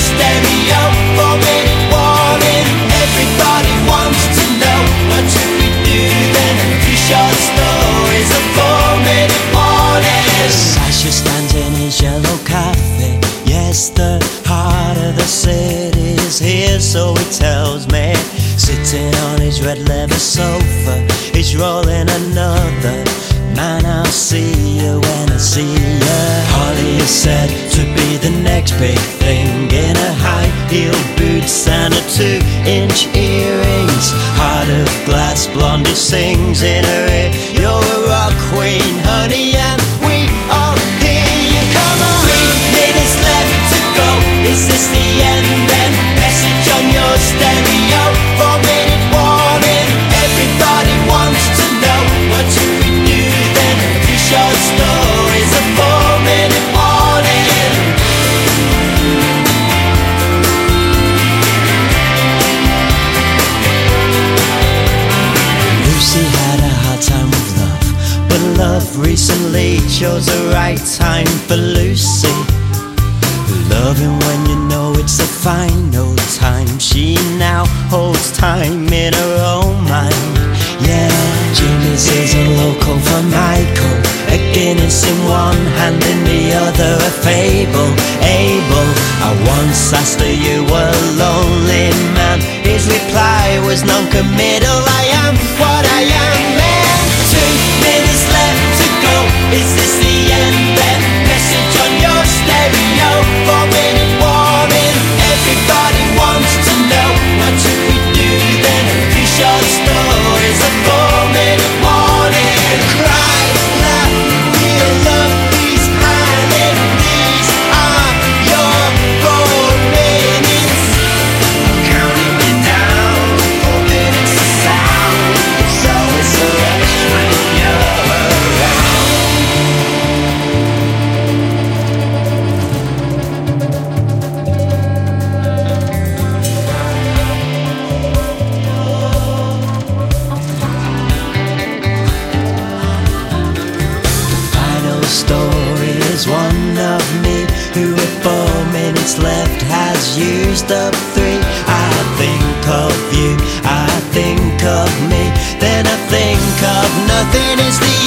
stereo. 4-minute warning, everybody wants to know. What should we do then? 3 short stories, a 4-minute warning. Sasha stands in his yellow cafe. Yes, the heart of the city is here, so he tells me. Sitting on his red leather sofa, he's rolling another. Man, I'll see you when I see you. Holly is said to be the next big thing, in a high-heeled boots and a 2-inch earrings. Heart of glass, Blondie sings in her ear. You're a rock queen, honey, and we all hear you. Come on. 3 minutes left to go. Is this the end then? Message on your stereo. 4-minute warning. Everybody wants to know. What should we do then? 3 short stories, a 4-minute warning. Lucy had a hard time with love, but love recently chose the right time for Lucy. Loving when you know it's the final time. She now holds time in her own mind. Yeah, Jimmy's is a local for Michael, a Guinness in one hand, in the other a fable. Abel, I once asked her, you were a lonely man. His reply was non-committal. I am what I am, man. 2 minutes left to go. Is this the end then? Message on your stereo. 4-minute warning. Everybody wants to know. What should we do then? 3 short stories, a 4-minute warning. Cry, laugh, feel love, these hiding. These are your 4 minutes. I'm counting you down. 4 minutes of sound. It's always a rush when you're around. Final story is one of me who with 4 minutes left has used up 3. I think of you, I think of me, then I think of nothing. Is the